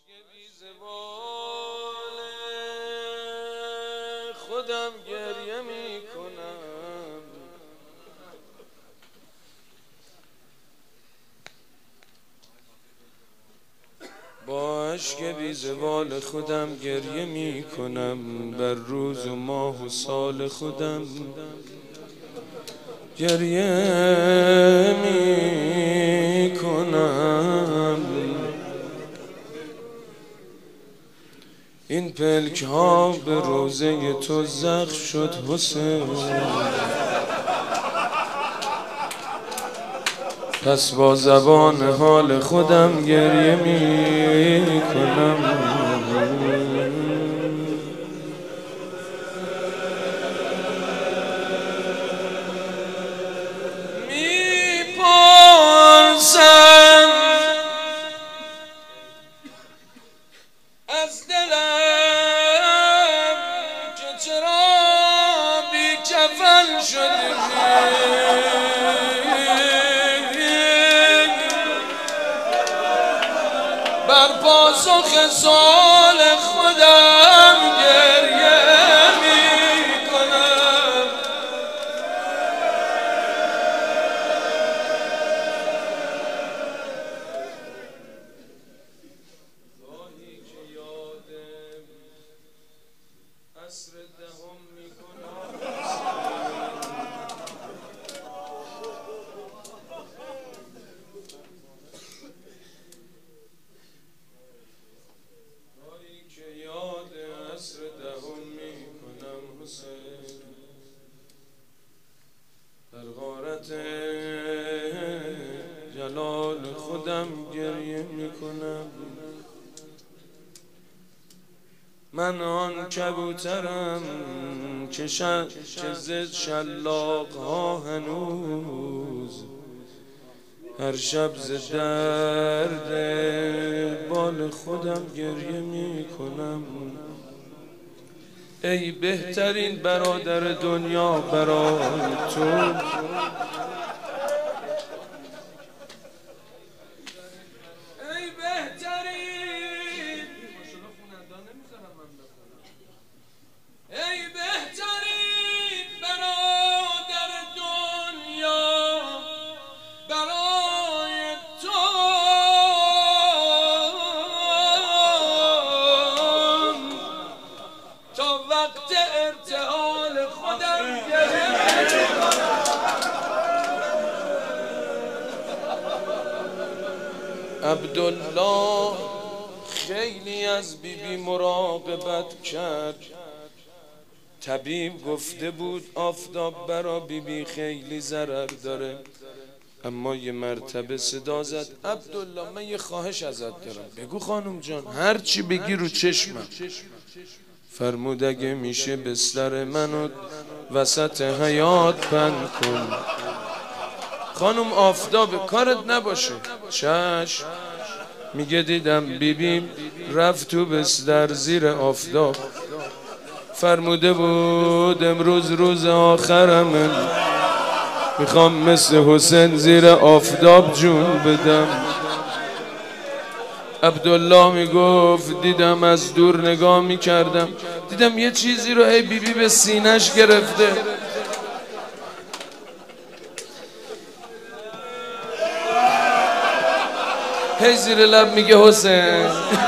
خودم گریه میکنم، با اشک بی زوال خودم گریه میکنم، بر روز و ماه و سال خودم گریه میکنم. این پلک ها به روزه تو زخم شد حسین، پس با زبان حال خودم گریه میکنم. میپرسم از دلم که چرا بی کفن شدی، بر پاسخ سؤال خودم گریه میکنم. گاهی که یادم عصر دهم میکنم، عصر دهم میکنم حسین، در غارت جلال خودم گریه میکنم. من آن کبوترم که زد شلاق ها هنوز هر شب ز درد بال خودم گریه میکنم. ای بهترین برادر دنیا برای تو، ای بهترین برادر دنیا برای تو، تا وقت ارتحال خودم گریه عبدالله خیلی از بیبی مراقبت کرد، طبیب گفته بود آفتاب برا بیبی خیلی ضرر داره، اما یه مرتبه صدا زد عبدالله من یه خواهش ازت دارم. بگو خانم جان. هر چی بگی رو چشمم. فرمود اگه میشه بستر منو وسط حیاط بند کن. خانم آفتاب کارت نباشه. چشم. میگه دیدم بیبیم رفت تو بستر زیر آفتاب، فرموده بود امروز روز آخرمه، میخوام مثل حسین زیر آفتاب جون بدم. عبدالله میگفت دیدم از دور نگاه میکردم، دیدم یه چیزی رو هی بیبی به سینش گرفته. هی زیر لب میگه حسین.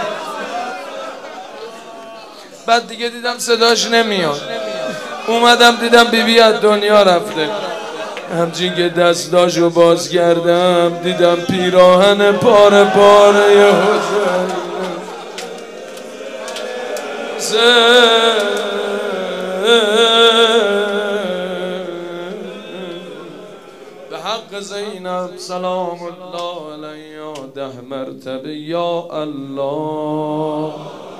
بعد دیگه دیدم صداش نمیاد، اومدم دیدم بیبی از دنیا رفته. همچین که دستاشو باز کردم دیدم پیراهن پاره پاره ی حسین. به حق زینب سلام الله علیها 10 مرتبه یا الله.